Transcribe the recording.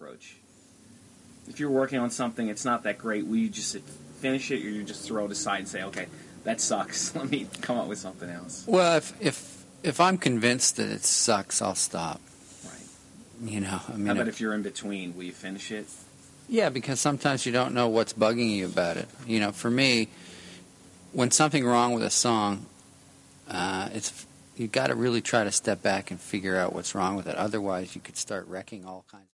approach? If you're working on something, it's not that great, will you just finish it, or you just throw it aside and say, okay, that sucks, let me come up with something else? Well, if I'm convinced that it sucks, I'll stop. Right. You know, I mean, how about if you're in between, will you finish it? Yeah, because sometimes you don't know what's bugging you about it. You know, for me, when something's wrong with a song, you've got to really try to step back and figure out what's wrong with it. Otherwise, you could start wrecking all kinds of